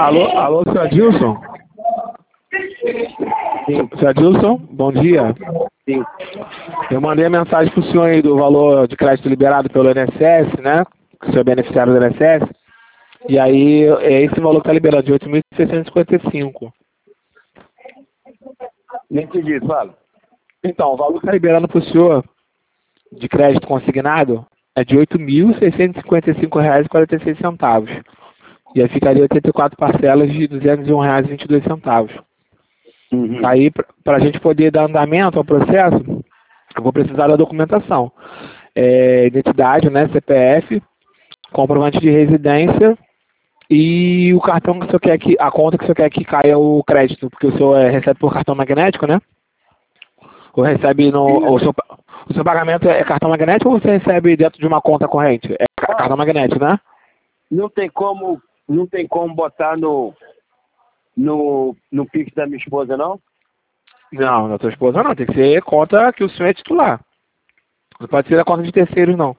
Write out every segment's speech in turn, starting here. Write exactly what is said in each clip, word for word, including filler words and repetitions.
Alô, alô, senhor Adilson? Sim. Senhor Adilson, bom dia. Sim. Eu mandei a mensagem para o senhor aí do valor de crédito liberado pelo I N S S, né? Que o senhor é beneficiário do I N S S. E aí, é esse valor que está liberado, de oito mil seiscentos e cinquenta e cinco. Nem entendi, fala. Então, o valor que está liberado para o senhor de crédito consignado é de oito mil seiscentos e cinquenta e cinco reais e quarenta e seis centavos. E aí ficaria oitenta e quatro parcelas de duzentos e um reais e vinte e dois centavos. Uhum. Aí, para a gente poder dar andamento ao processo, eu vou precisar da documentação. É, identidade, né, C P F, comprovante de residência e o cartão que o senhor quer que, a conta que o senhor quer que caia o crédito, porque o senhor é, recebe por cartão magnético, né? Ou recebe no... Ou o, seu, o seu pagamento é cartão magnético ou você recebe dentro de uma conta corrente? É cartão magnético, né? Não tem como, não tem como botar no, no, no Pix da minha esposa, não? Não, da tua esposa não. Tem que ser conta que o senhor é titular. Não pode ser a conta de terceiros, não.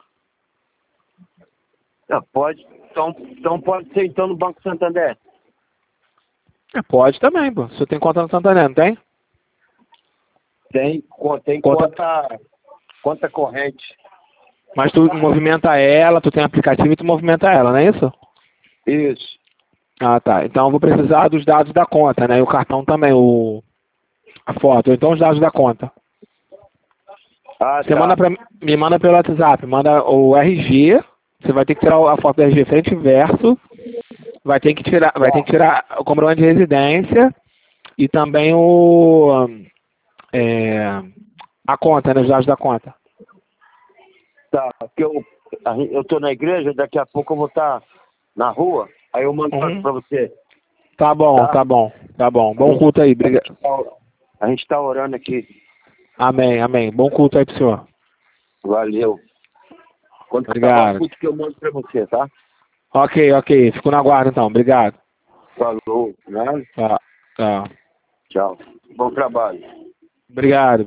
Não, pode. Então, então pode ser então no Banco Santander. É, pode também, pô. O senhor tem conta no Santander, não tem? Tem, co- tem Conta- conta, conta corrente. Mas tu movimenta ela, tu tem aplicativo e tu movimenta ela, não é isso? Isso. Ah, tá. Então eu vou precisar dos dados da conta, né? E o cartão também, o... a foto. Então os dados da conta. Ah, Você tá. manda pra... me manda pelo WhatsApp, manda o R G, você vai ter que tirar a foto do R G frente e verso, vai ter que tirar, vai ter que tirar o comprovante de residência e também o... é, a conta, né? Os dados da conta. Tá, porque eu, a gen- eu tô na igreja, daqui a pouco eu vou estar na rua, aí eu mando Uhum. pra você. Tá bom, Tá. tá bom, tá bom. Bom culto aí, obrigado. A gente tá orando aqui. Amém, amém. Bom culto aí pro senhor. Valeu. Quando acabar Obrigado. o culto que eu mando pra você, tá? Ok, ok. Fico na guarda então. Obrigado. Falou, né? Tá, tá. Tchau. Bom trabalho. Obrigado.